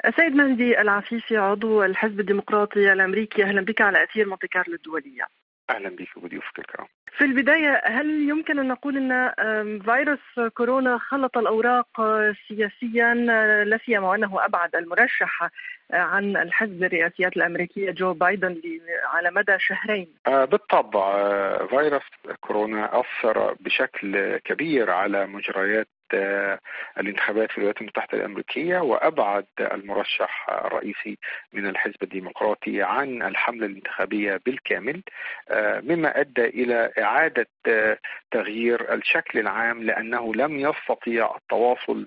سيد مهدي العفيفي، عضو الحزب الديمقراطي الأمريكي، أهلا بك على أثير مونتي كارلو الدولية. أهلا بك وبضيوفك الكرام. في البداية، هل يمكن أن نقول أن فيروس كورونا خلط الأوراق سياسيا، لا سيما وأنه أبعد المرشح عن الحزب الرئاسيات الأمريكية جو بايدن على مدى شهرين؟ بالطبع فيروس كورونا أثر بشكل كبير على مجريات الانتخابات في الولايات المتحدة الأمريكية، وأبعد المرشح الرئيسي من الحزب الديمقراطي عن الحملة الانتخابية بالكامل، مما أدى إلى إعادة تغيير الشكل العام، لأنه لم يستطيع التواصل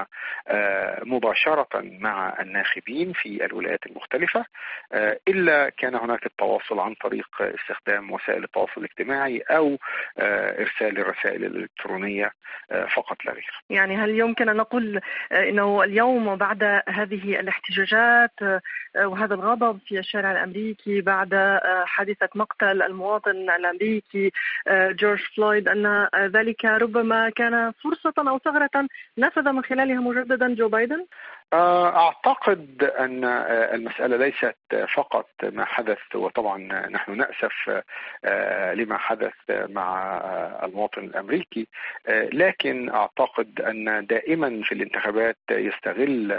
مباشرة مع الناخبين في الولايات المختلفة، إلا كان هناك التواصل عن طريق استخدام وسائل التواصل الاجتماعي أو إرسال الرسائل الإلكترونية فقط لا غير. يعني هل يمكن أن نقول أنه اليوم بعد هذه الاحتجاجات وهذا الغضب في الشارع الأمريكي بعد حادثة مقتل المواطن الأمريكي جورج فلويد، أن ذلك ربما كان فرصة أو ثغرة نفذ من خلالها مجددا جو بايدن؟ أعتقد أن المسألة ليست فقط ما حدث، وطبعا نحن نأسف لما حدث مع المواطن الأمريكي، لكن أعتقد أن دائما في الانتخابات يستغل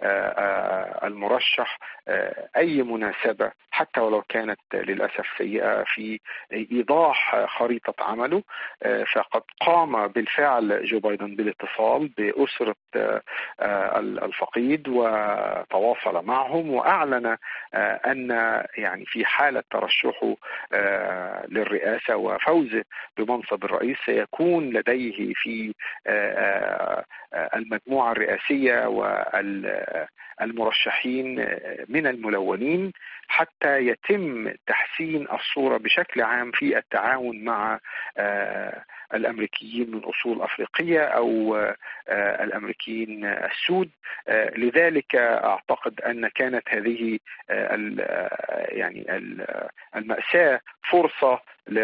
المرشح أي مناسبة حتى ولو كانت للأسف سيئة في إيضاح خريطة عمله. فقد قام بالفعل جو بايدن بالاتصال بأسرة الفقيد وتواصل معهم، وأعلن أن يعني في حالة ترشحه للرئاسة وفوزه بمنصب الرئيس سيكون لديه في المجموعة الرئاسية والمرشحين من الملونين حتى يتم تحسين الصورة بشكل عام في التعاون مع الأمريكيين من أصول أفريقية أو الأمريكيين السود. لذلك أعتقد أن كانت هذه يعني المأساة فرصة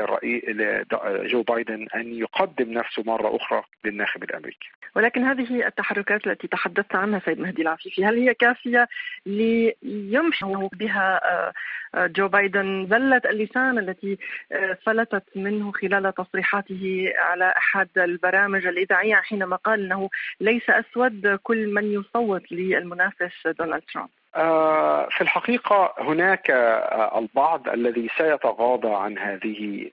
لجو بايدن أن يقدم نفسه مرة أخرى للناخب الأمريكي. ولكن هذه التحركات التي تحدثت عنها سيد مهدي العفيفي، هل هي كافية ليمشي بها جو بايدن زلة اللسان التي فلتت منه خلال تصريحاته على أحد البرامج الإذاعية حينما قال أنه ليس أسود كل من يصوت للمنافس دونالد ترامب؟ في الحقيقة هناك البعض الذي سيتغاضى عن هذه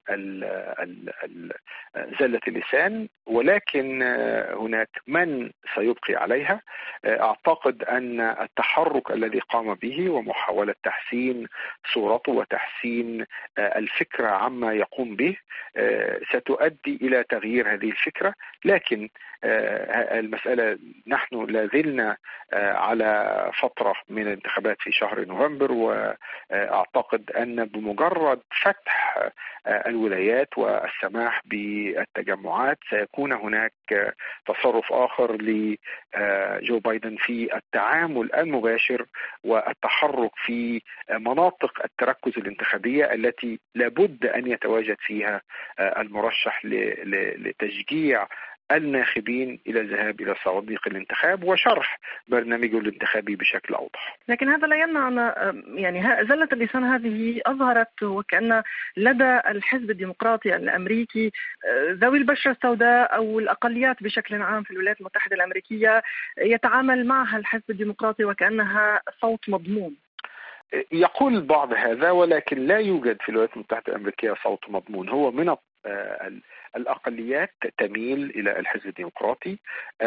زلة اللسان، ولكن هناك من سيبقي عليها. أعتقد أن التحرك الذي قام به ومحاولة تحسين صورته وتحسين الفكرة عما يقوم به ستؤدي إلى تغيير هذه الفكرة، لكن المسألة نحن لازلنا على فترة من الانتخابات في شهر نوفمبر، وأعتقد أن بمجرد فتح الولايات والسماح بالتجمعات سيكون هناك تصرف آخر لجو بايدن في التعامل المباشر والتحرك في مناطق التركز الانتخابية التي لابد أن يتواجد فيها المرشح لتشجيع الناخبين إلى الذهاب إلى صناديق الانتخاب وشرح برنامجه الانتخابي بشكل أوضح. لكن هذا لا يمنع يعني زلة اللسان هذه أظهرت وكأن لدى الحزب الديمقراطي الأمريكي ذوي البشرة السوداء أو الأقليات بشكل عام في الولايات المتحدة الأمريكية يتعامل معها الحزب الديمقراطي وكأنها صوت مضمون. يقول البعض هذا، ولكن لا يوجد في الولايات المتحدة الأمريكية صوت مضمون. هو من الأقليات تميل إلى الحزب الديمقراطي،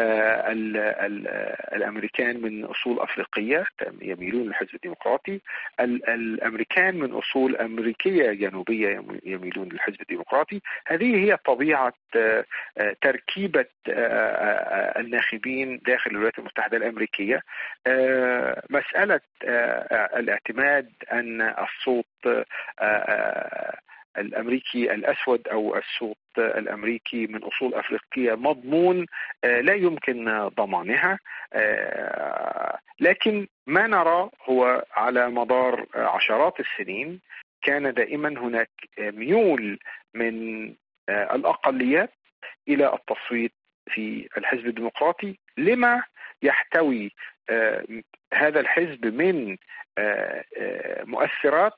الأمريكان من أصول أفريقية يميلون للحزب الديمقراطي، الأمريكان من أصول أمريكية جنوبية يميلون للحزب الديمقراطي. هذه هي طبيعة تركيبة الناخبين داخل الولايات المتحدة الأمريكية. مسألة الاعتماد أن الصوت الأمريكي الأسود أو الصوت الأمريكي من أصول أفريقية مضمون لا يمكن ضمانها، لكن ما نرى هو على مدار عشرات السنين كان دائما هناك ميول من الأقليات إلى التصويت في الحزب الديمقراطي لما يحتوي هذا الحزب من مؤثرات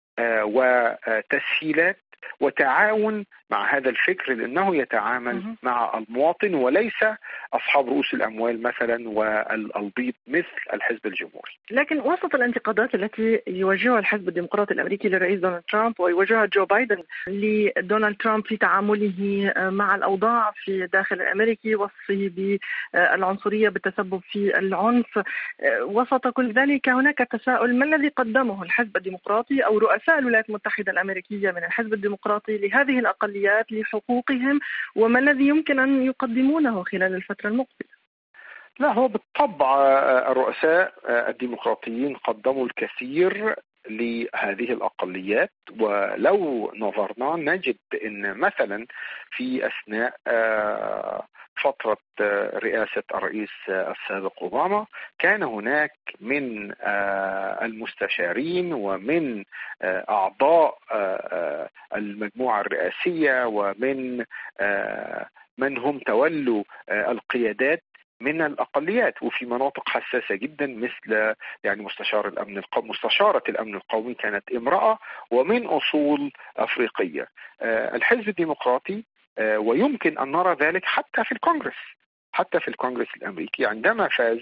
وتسهيلات وتعاون مع هذا الفكر، لأنه يتعامل مع المواطن وليس أصحاب رؤوس الأموال مثلا والبيض مثل الحزب الجمهوري. لكن وسط الانتقادات التي يوجهها الحزب الديمقراطي الأمريكي للرئيس دونالد ترامب ويوجهها جو بايدن لدونالد ترامب في تعامله مع الأوضاع في الداخل الأمريكي، وصفه بالعنصرية بالتسبب في العنف، وسط كل ذلك هناك تساؤل: ما الذي قدمه الحزب الديمقراطي أو رؤساء الولايات المتحدة الأمريكية من الحزب الديمقراطي لهذه الأقليات لحقوقهم، وما الذي يمكن أن يقدمونه خلال الفترة المقبلة؟ لا، هو بالطبع الرؤساء الديمقراطيين قدموا الكثير لهذه الأقليات، ولو نظرنا نجد أن مثلا في أثناء فترة رئاسة الرئيس السابق أوباما كان هناك من المستشارين ومن أعضاء المجموعة الرئاسية ومن من هم تولوا القيادات من الأقليات وفي مناطق حساسة جدا، مثل يعني مستشارة الأمن القومي كانت امرأة ومن أصول أفريقية. الحزب الديمقراطي ويمكن أن نرى ذلك حتى في الكونغرس الأمريكي عندما فاز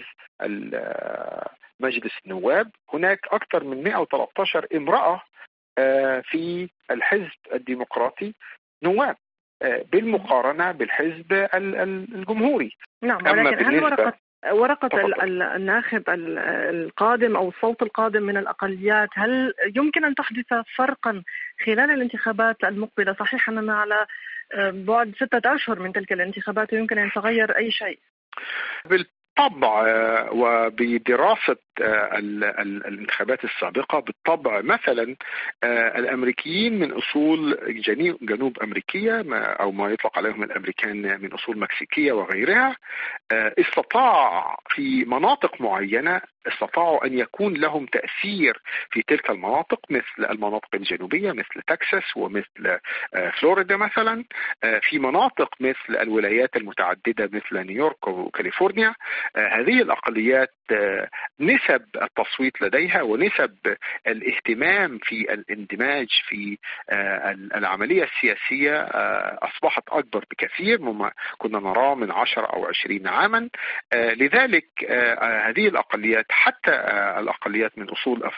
مجلس النواب، هناك أكثر من 113 امرأة في الحزب الديمقراطي نواب بالمقارنة بالحزب الجمهوري. نعم، ولكن هل ورقة الناخب القادم أو الصوت القادم من الأقليات هل يمكن أن تحدث فرقا خلال الانتخابات المقبلة؟ صحيح أننا على بعد 6 أشهر من تلك الانتخابات ويمكن أن يتغير أي شيء. بالطبع، وبدراسة الانتخابات السابقة بالطبع مثلا الأمريكيين من أصول جنوب أمريكية أو ما يطلق عليهم الأمريكان من أصول مكسيكية وغيرها استطاع في مناطق معينة أن يكون لهم تأثير في تلك المناطق، مثل المناطق الجنوبية مثل تكساس ومثل فلوريدا مثلا، في مناطق مثل الولايات المتعددة مثل نيويورك وكاليفورنيا. هذه الأقليات نسب التصويت لديها ونسب الاهتمام في الاندماج في العملية السياسية أصبحت أكبر بكثير مما كنا نراه من 10 أو 20 عاما. لذلك هذه الأقليات، حتى الأقليات من أصول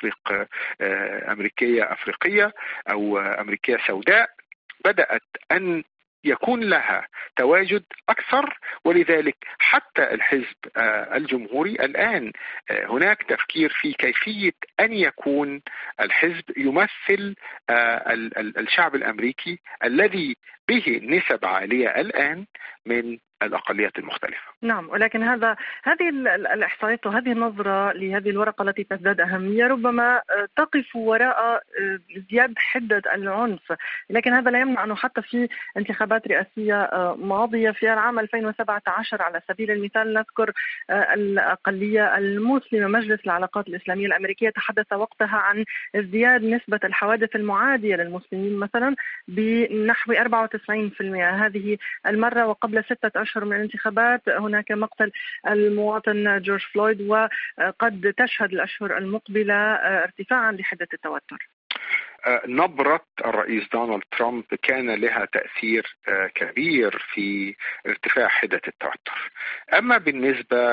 أفريقية أو أمريكية سوداء، بدأت أن يكون لها تواجد أكثر. ولذلك حتى الحزب الجمهوري الآن هناك تفكير في كيفية أن يكون الحزب يمثل الشعب الأمريكي الذي به نسب عالية الآن من الأقليات المختلفة. نعم، ولكن هذه الإحصائيات وهذه النظرة لهذه الورقة التي تزداد أهمية ربما تقف وراء ازدياد حدة العنف، لكن هذا لا يمنع أنه حتى في انتخابات رئاسية ماضية في العام 2017 على سبيل المثال نذكر الأقلية المسلمة، مجلس العلاقات الإسلامية الأمريكية تحدث وقتها عن ازدياد نسبة الحوادث المعادية للمسلمين مثلا بنحو 94%. هذه المرة وقبل 6 أشهر من الانتخابات هناك مقتل المواطن جورج فلويد، وقد تشهد الأشهر المقبلة ارتفاعا لحدة التوتر. نبرة الرئيس دونالد ترامب كان لها تأثير كبير في ارتفاع حدة التوتر. أما بالنسبة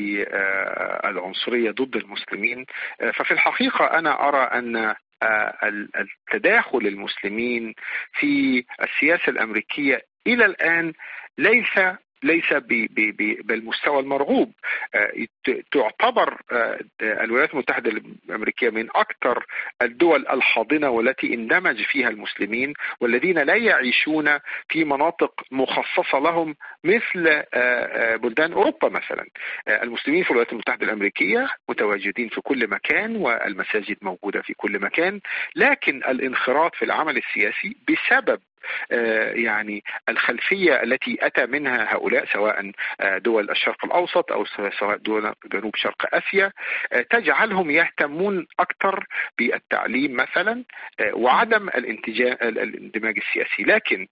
للعنصرية ضد المسلمين ففي الحقيقة أنا أرى أن التداخل المسلمين في السياسة الأمريكية إلى الآن ليس بالمستوى المرغوب. تعتبر الولايات المتحدة الأمريكية من أكثر الدول الحاضنة والتي اندمج فيها المسلمين والذين لا يعيشون في مناطق مخصصة لهم مثل بلدان أوروبا مثلا. المسلمين في الولايات المتحدة الأمريكية متواجدين في كل مكان والمساجد موجودة في كل مكان، لكن الانخراط في العمل السياسي بسبب يعني الخلفية التي أتى منها هؤلاء، سواء دول الشرق الأوسط أو سواء دول جنوب شرق آسيا، تجعلهم يهتمون أكثر بالتعليم مثلا وعدم الاندماج السياسي. لكن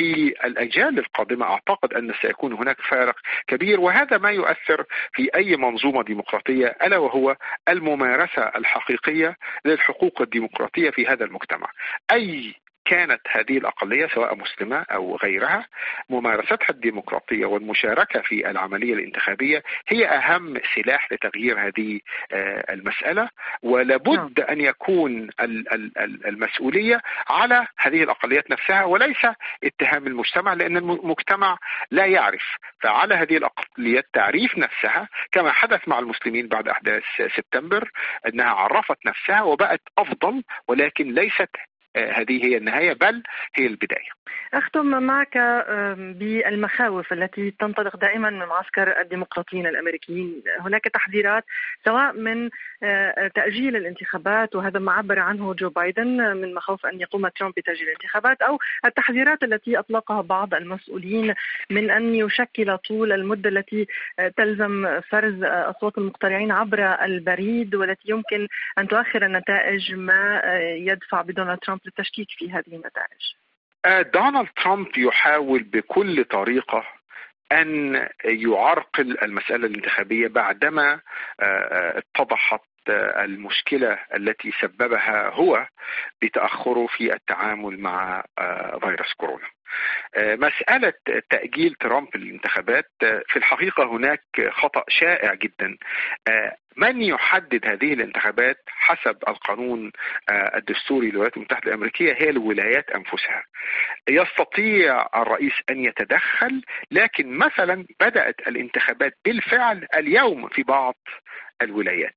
في الأجيال القادمة أعتقد أن سيكون هناك فارق كبير، وهذا ما يؤثر في أي منظومة ديمقراطية، ألا وهو الممارسة الحقيقية للحقوق الديمقراطية في هذا المجتمع. أي كانت هذه الأقلية سواء مسلمة أو غيرها، ممارستها الديمقراطية والمشاركة في العملية الانتخابية هي أهم سلاح لتغيير هذه المسألة، ولابد أن يكون المسؤولية على هذه الأقليات نفسها وليس اتهام المجتمع، لأن المجتمع لا يعرف. فعلى هذه الأقليات تعريف نفسها كما حدث مع المسلمين بعد أحداث سبتمبر، أنها عرفت نفسها وبقت أفضل، ولكن ليست هذه هي النهاية بل هي البداية. أختم معك بالمخاوف التي تنطلق دائما من معسكر الديمقراطيين الأمريكيين. هناك تحذيرات سواء من تأجيل الانتخابات، وهذا ما عبر عنه جو بايدن من مخاوف أن يقوم ترامب بتأجيل الانتخابات، أو التحذيرات التي أطلقها بعض المسؤولين من أن يشكل طول المدة التي تلزم فرز أصوات المقترعين عبر البريد، والتي يمكن أن تؤخر النتائج ما يدفع بدونالد ترامب للتشكيك في هذه النتائج. دونالد ترامب يحاول بكل طريقة أن يعرقل المسألة الانتخابية بعدما اتضحت المشكلة التي سببها هو بتأخره في التعامل مع فيروس كورونا. مسألة تأجيل ترامب الانتخابات في الحقيقة هناك خطأ شائع جدا. من يحدد هذه الانتخابات حسب القانون الدستوري للولايات المتحدة الأمريكية هي الولايات أنفسها. يستطيع الرئيس أن يتدخل، لكن مثلا بدأت الانتخابات بالفعل اليوم في بعض الولايات.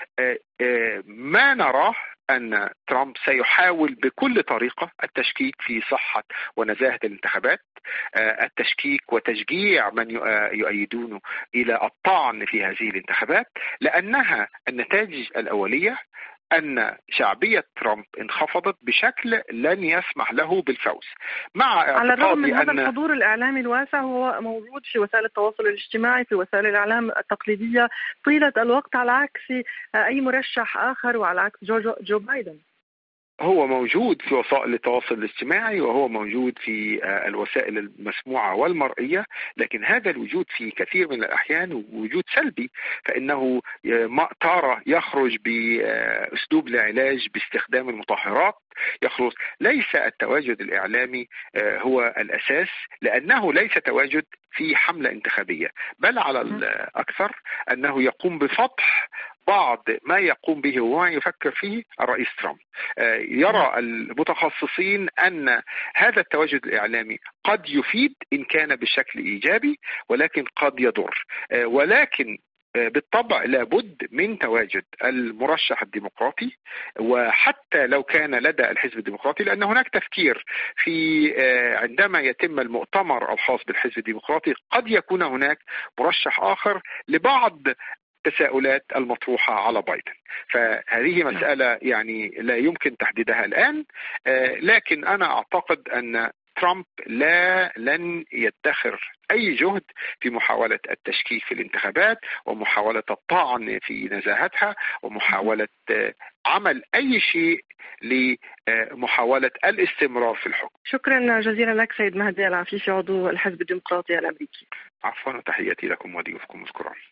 ما نراه أن ترامب سيحاول بكل طريقة التشكيك في صحة ونزاهة الانتخابات، التشكيك وتشجيع من يؤيدونه إلى الطعن في هذه الانتخابات، لأنها النتائج الأولية أن شعبية ترامب انخفضت بشكل لن يسمح له بالفوز. على الرغم من هذا الحضور الإعلامي الواسع هو موجود في وسائل التواصل الاجتماعي، في وسائل الإعلام التقليدية طيلة الوقت، على عكس أي مرشح آخر وعلى عكس جو بايدن. هو موجود في وسائل التواصل الاجتماعي وهو موجود في الوسائل المسموعة والمرئية، لكن هذا الوجود في كثير من الأحيان وجود سلبي، فإنه تارة يخرج بأسلوب العلاج باستخدام المطهرات، يخرج. ليس التواجد الإعلامي هو الأساس، لأنه ليس تواجد في حملة انتخابية، بل على الأكثر أنه يقوم بفتح بعض ما يقوم به وما يفكر فيه الرئيس ترامب. يرى المتخصصين أن هذا التواجد الإعلامي قد يفيد إن كان بشكل إيجابي، ولكن قد يضر. ولكن بالطبع لابد من تواجد المرشح الديمقراطي، وحتى لو كان لدى الحزب الديمقراطي، لأن هناك تفكير في عندما يتم المؤتمر الخاص بالحزب الديمقراطي قد يكون هناك مرشح آخر لبعض التساؤلات المطروحة على بايدن. فهذه مسألة يعني لا يمكن تحديدها الآن، لكن أنا أعتقد أن ترامب لن يدخر أي جهد في محاولة التشكيك في الانتخابات ومحاولة الطعن في نزاهتها ومحاولة عمل أي شيء لمحاولة الاستمرار في الحكم. شكرا جزيلا لك سيد مهدي العفيفي، عضو الحزب الديمقراطي الأمريكي. عفوا، وتحياتي لكم وضيوفكم. مشكورا.